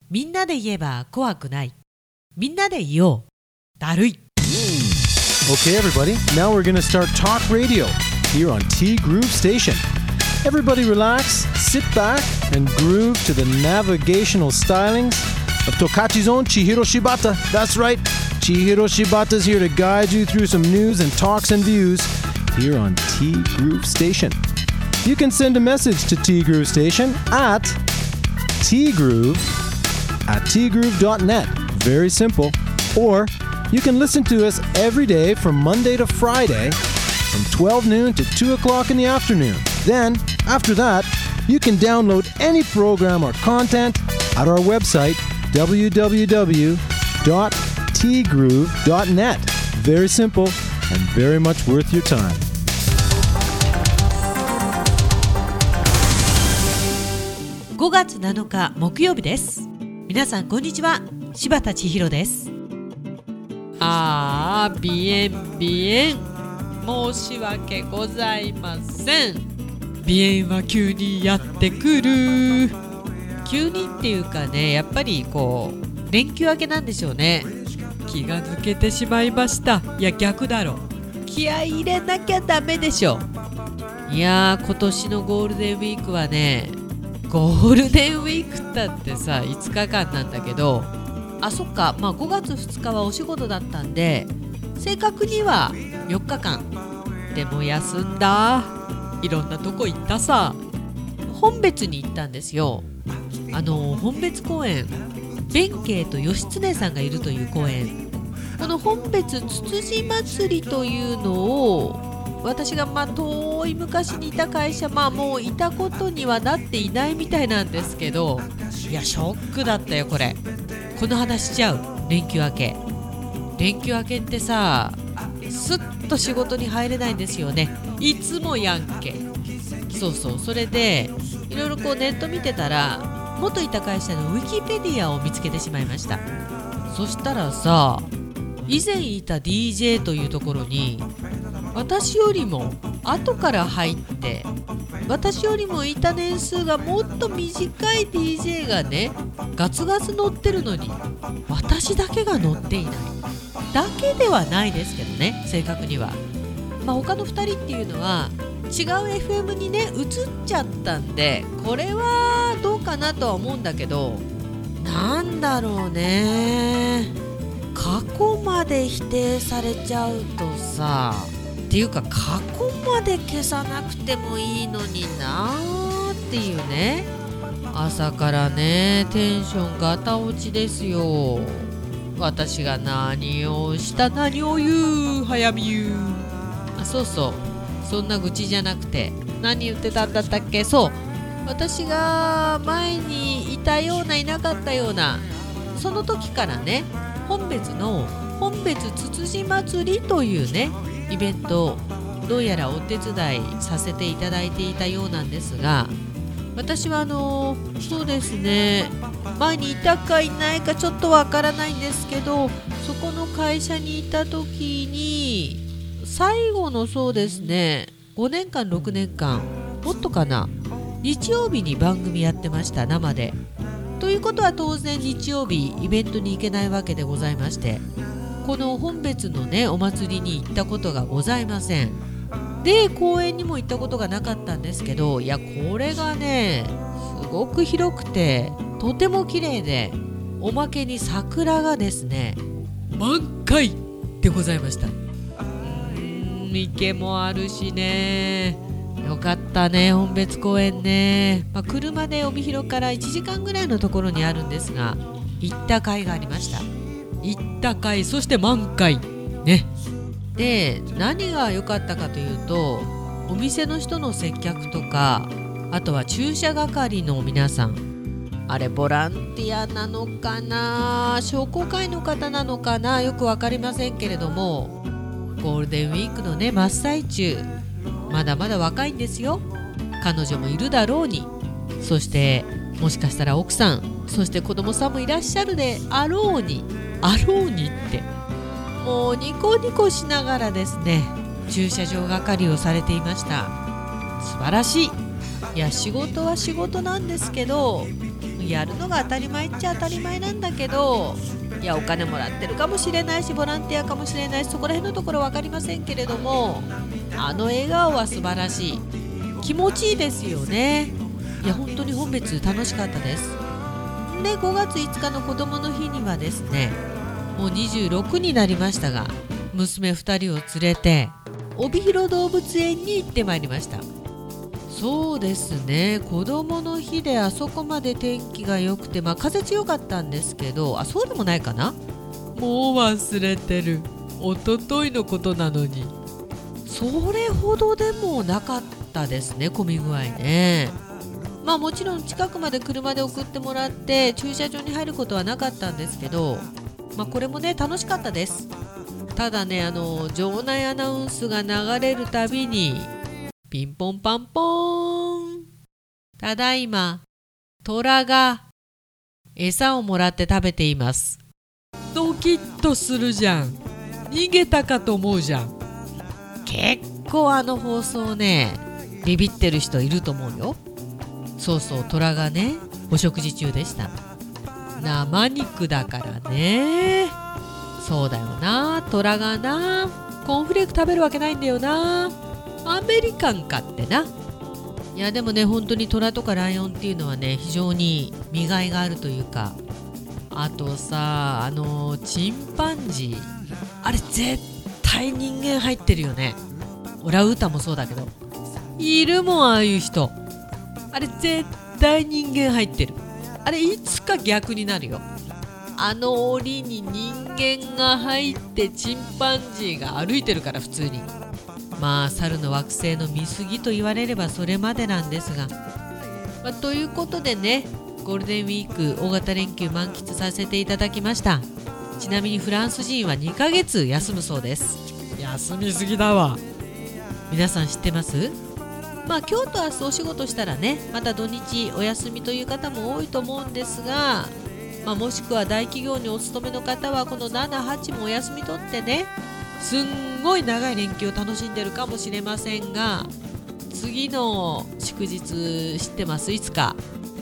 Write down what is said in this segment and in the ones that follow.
みんなで言えば怖くない。みんなで言おう。だるい。 Okay, everybody, now we're going to start talk radio here on T Groove Station. Everybody relax, sit back, and groove to the navigational stylings of Tokachi's own Chihiro Shibata. That's right, Chihiro Shibata is here to guide you through some news and talks and views here on T Groove Station. You can send a message to T Groove Station at tgroove@tgroove.net. Very simple. Or you can listen to us every day from Monday to Friday from 12 noon to 2 o'clock in the afternoon. Then, after that, you can download any program or content at our website, www.tgroove.net. Very simple and very much worth your time. 5月7日木曜日です。皆さんこんにちは。柴田千尋です。鼻炎申し訳ございません。鼻炎は急にやってくる。急にっていうかね、やっぱり連休明けなんでしょうね。気が抜けてしまいました。いや逆だろ、気合い入れなきゃダメでしょ。いや今年のゴールデンウィークはね、ゴールデンウィークだってさ5日間なんだけど、そっか、5月2日はお仕事だったんで正確には4日間でも休んだ。いろんなとこ行ったさ。本別に行ったんですよ。本別公園、弁慶と義経さんがいるという公園。この本別つつじ祭りというのを私が遠い昔にいた会社、もういたことにはなっていないみたいなんですけど、いやショックだったよこれ。この話しちゃう。連休明けってさ、すっと仕事に入れないんですよね。いつもやんけ。そうそれでいろいろネット見てたら元いた会社のウィキペディアを見つけてしまいました。そしたらさ、以前いた DJ というところに私よりも後から入って、私よりもいた年数がもっと短い DJ がねガツガツ乗ってるのに、私だけが乗っていないだけではないですけどね、正確には。他の2人っていうのは違う FM にね移っちゃったんで、これはどうかなとは思うんだけど、なんだろうね、過去まで否定されちゃうとさ、っていうか過去まで消さなくてもいいのになーっていうね。朝からねテンションガタ落ちですよ。私が何を言う、早見言う。そうそんな愚痴じゃなくて、何言ってたんだったっけ。そう私が前にいたようないなかったような、その時からね本別の本別つつじ祭りというねイベントをどうやらお手伝いさせていただいていたようなんですが、私はそうですね、前にいたかいないかちょっとわからないんですけど、そこの会社にいた時に最後のそうですね5年間6年間もっとかな、日曜日に番組やってました、生で。ということは当然日曜日イベントに行けないわけでございまして、この本別のねお祭りに行ったことがございません。で公園にも行ったことがなかったんですけど、いやこれがねすごく広くてとても綺麗で、おまけに桜がですね満開でございました。池もあるしね、よかったね本別公園ね。車で帯広から1時間ぐらいのところにあるんですが、行った甲斐がありました。行った甲斐、そして満開ね。で何が良かったかというと、お店の人の接客とか、あとは駐車係の皆さん、あれボランティアなのかな、商工会の方なのかな、よく分かりませんけれども、ゴールデンウィークのね真っ最中、まだまだ若いんですよ。彼女もいるだろうに、そしてもしかしたら奥さん、そして子供さんもいらっしゃるであろうにってもうニコニコしながらですね駐車場係をされていました。素晴らしい。いや仕事は仕事なんですけど、 やるのが当たり前っちゃ当たり前なんだけど、いやお金もらってるかもしれないしボランティアかもしれないし、そこら辺のところ分かりませんけれども、あの笑顔は素晴らしい、気持ちいいですよね。いや本当に本別楽しかったです。で5月5日の子どもの日にはですね、もう26になりましたが、娘2人を連れて帯広動物園に行ってまいりました。そうですね、子どもの日であそこまで天気が良くて、風強かったんですけど、そうでもないかな、もう忘れてる、一昨日のことなのに。それほどでもなかったですね、混み具合ね。もちろん近くまで車で送ってもらって駐車場に入ることはなかったんですけど、これもね楽しかったです。ただね、場内アナウンスが流れるたびにピンポンパンポーン、ただいま虎が餌をもらって食べています。ドキッとするじゃん、逃げたかと思うじゃん。結構放送ねビビってる人いると思うよ。そうそう、虎がねお食事中でした。生肉だからね。そうだよな、虎がなコーンフレーク食べるわけないんだよな、アメリカンかってな。いやでもね、本当に虎とかライオンっていうのはね非常に見がいがあるというか、あとさチンパンジー、あれ絶対人間入ってるよね。オランウータンもそうだけどいるもん、ああいう人。あれ絶対人間入ってる。あれいつか逆になるよ。檻に人間が入ってチンパンジーが歩いてるから、普通に。猿の惑星の見過ぎと言われればそれまでなんですが、ということでね、ゴールデンウィーク大型連休満喫させていただきました。ちなみにフランス人は2ヶ月休むそうです。休みすぎだわ。皆さん知ってます？今日と明日お仕事したらね、また土日お休みという方も多いと思うんですが、もしくは大企業にお勤めの方はこの7、8もお休み取ってね、すんごい長い連休を楽しんでるかもしれませんが、次の祝日知ってます？いつか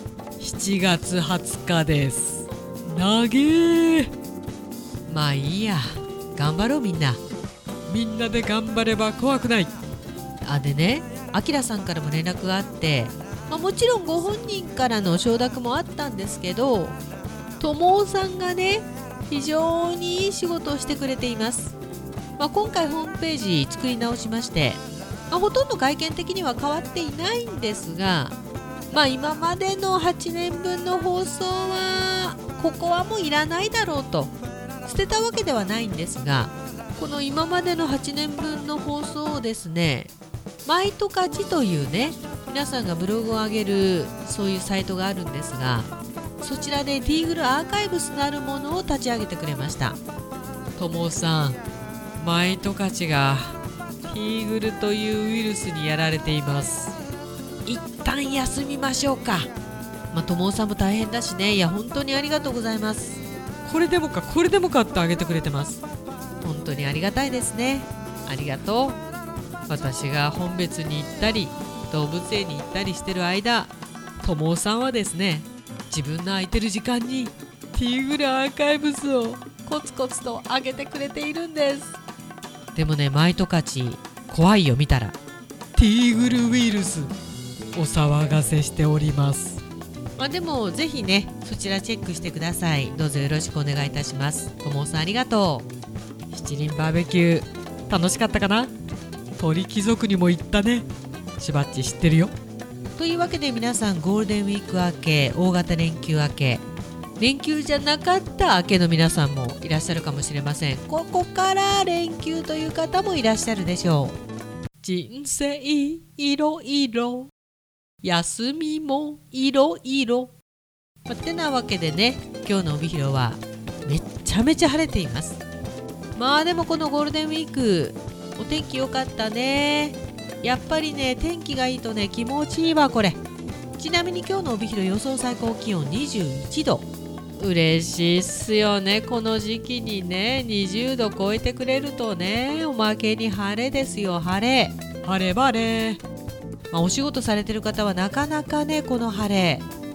7月20日です。長え。いいや、頑張ろうみんなで頑張れば怖くない。でね、あきらさんからも連絡があって、もちろんご本人からの承諾もあったんですけど、ともおさんがね非常にいい仕事をしてくれています。今回ホームページ作り直しまして、ほとんど外見的には変わっていないんですが、今までの8年分の放送はここはもういらないだろうと捨てたわけではないんですが、この今までの8年分の放送をですね、マイトカチというね皆さんがブログを上げるそういうサイトがあるんですが、そちらでティーグルアーカイブスなるものを立ち上げてくれました。ともさん、マイトカチがティーグルというウイルスにやられています。一旦休みましょうか。ともさんも大変だしね。いや本当にありがとうございます。これでもかってあげてくれてます。本当にありがたいですね。ありがとう。私が本別に行ったり動物園に行ったりしてる間、ともさんはですね、自分の空いてる時間にティーグルアーカイブスをコツコツと上げてくれているんです。でもね、マイトカチ怖いよ。見たらティーグルウイルスお騒がせしております。でもぜひねそちらチェックしてください。どうぞよろしくお願いいたします。ともさんありがとう。七輪バーベキュー楽しかったかな。鳥貴族にも行ったね。しばっち知ってるよ。というわけで皆さん、ゴールデンウィーク明け、大型連休明け、連休じゃなかった明けの皆さんもいらっしゃるかもしれません。ここから連休という方もいらっしゃるでしょう。人生いろいろ、休みもいろいろ。てなわけでね、今日の帯広はめちゃめちゃ晴れています。でもこのゴールデンウィークお天気良かったね。やっぱりね天気がいいとね気持ちいいわこれ。ちなみに今日の帯広予想最高気温21度。嬉しいっすよね。この時期にね20度超えてくれるとね、おまけに晴れですよ。晴れ晴れ晴れ。お仕事されてる方はなかなかねこの晴れ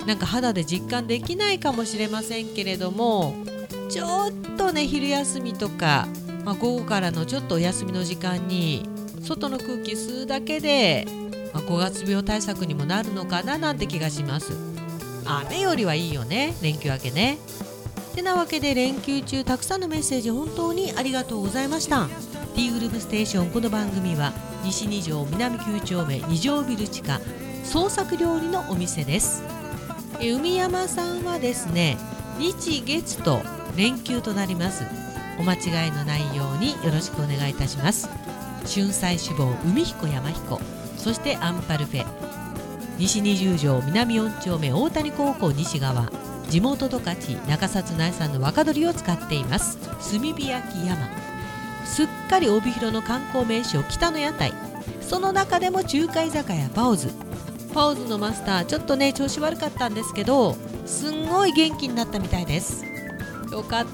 なんか肌で実感できないかもしれませんけれども、ちょっとね昼休みとか、午後からのちょっとお休みの時間に外の空気吸うだけで、5月病対策にもなるのかななんて気がします。雨よりはいいよね、連休明けね。てなわけで連休中たくさんのメッセージ本当にありがとうございました。 T グループステーション、この番組は西2条南9丁目2条ビル地下創作料理のお店です。海山さんはですね、日月と連休となります。お間違いのないようによろしくお願いいたします。春菜志望海彦山彦、そしてアンパルフェ、西20条南4丁目大谷高校西側、地元十勝中札内産の若鶏を使っています。炭火焼き山、すっかり帯広の観光名所北の屋台、その中でも中華居酒屋パオズのマスターちょっとね調子悪かったんですけど、すんごい元気になったみたいです。よかった。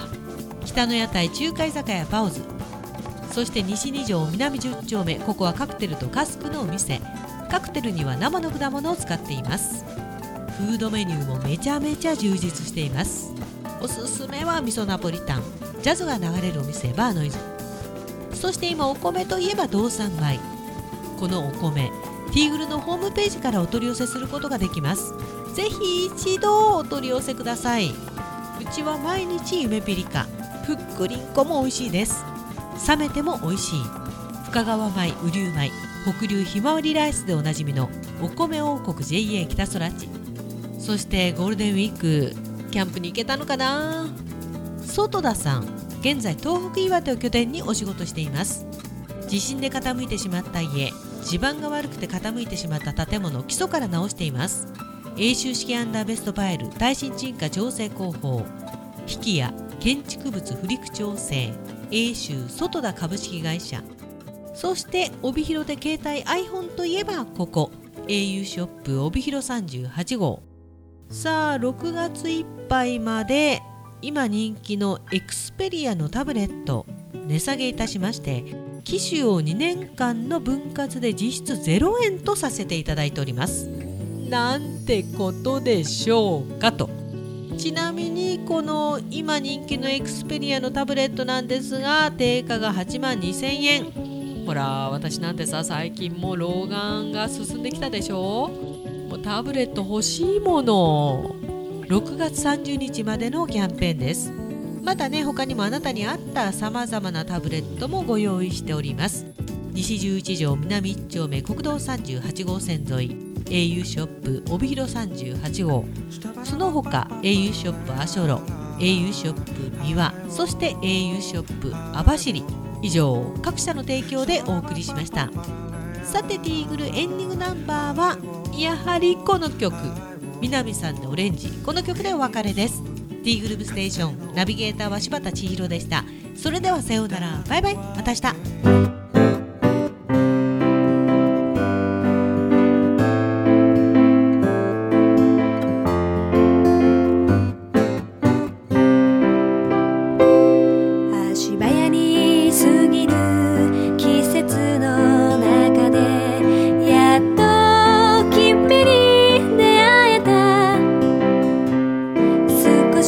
北の屋台中華居酒屋パオズ、そして西2条南10丁目、ここはカクテルとカスクのお店。カクテルには生の果物を使っています。フードメニューもめちゃめちゃ充実しています。おすすめは味噌ナポリタン、ジャズが流れるお店バーノイズ。そして今お米といえば道産米。このお米ティーグルのホームページからお取り寄せすることができます。ぜひ一度お取り寄せください。うちは毎日夢ピリカ、ふっくりんこも美味しいです。冷めても美味しい深川米、雨竜米、北流ひまわりライスでおなじみのお米王国 JA 北空地。そしてゴールデンウィークキャンプに行けたのかな。外田さん、現在東北岩手を拠点にお仕事しています。地震で傾いてしまった家、地盤が悪くて傾いてしまった建物を基礎から直しています。永修式アンダーベストファイル、耐震沈下調整工法、引きや建築物不陸調整、永修外田株式会社。そして帯広で携帯 iPhone といえばここ au ショップ帯広38号。さあ6月いっぱいまで今人気のエクスペリアのタブレット値下げいたしまして、機種を2年間の分割で実質0円とさせていただいております。なんてことでしょうかと。ちなみにこの今人気のエクスペリアのタブレットなんですが、定価が82,000円。ほら私なんてさ、最近もう老眼が進んできたでしょ。もうタブレット欲しいもの。6月30日までのキャンペーンです。またね、他にもあなたに合ったさまざまなタブレットもご用意しております。西11条南1丁目国道38号線沿い au ショップ帯広38号、その他 au ショップアショロ、au ショップ三輪、そして au ショップ網走、以上各社の提供でお送りしました。さてティーグルエンディングナンバーはやはりこの曲、南さんのオレンジ、この曲でお別れです。ティーグループステーションナビゲーターは柴田千尋でした。それではさようなら、バイバイ、また明日。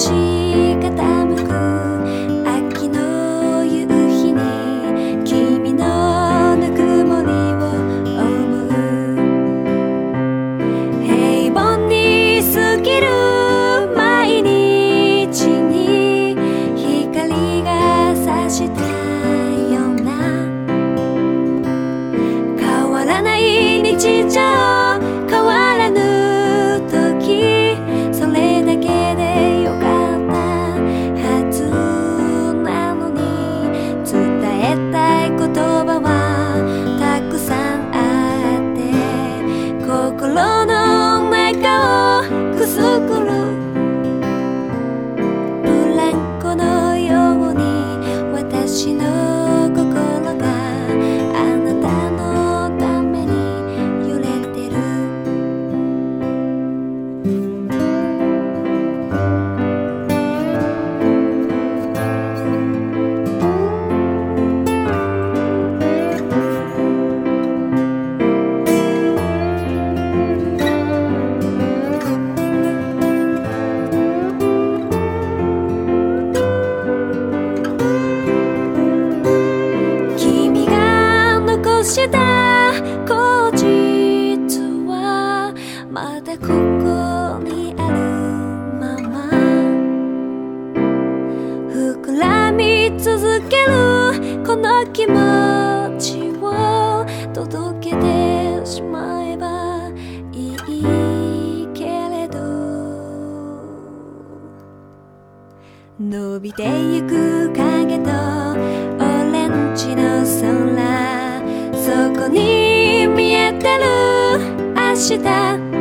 傾く秋の夕日に君の伸びてゆく影とオレンジの空、そこに見えてる明日